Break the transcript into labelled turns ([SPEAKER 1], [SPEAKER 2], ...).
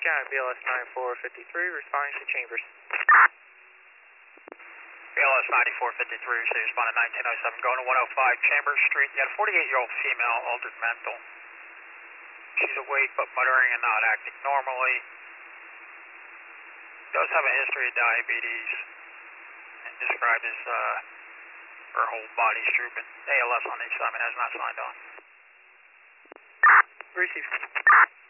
[SPEAKER 1] County BLS 9453, responding to Chambers.
[SPEAKER 2] BLS 9453, so you responded 1907, going to 105 Chambers Street. You got a 48-year-old female, altered mental. She's awake but muttering and not acting normally. Does have a history of diabetes and described as her whole body's drooping. ALS on the assignment has not signed on.
[SPEAKER 1] Received.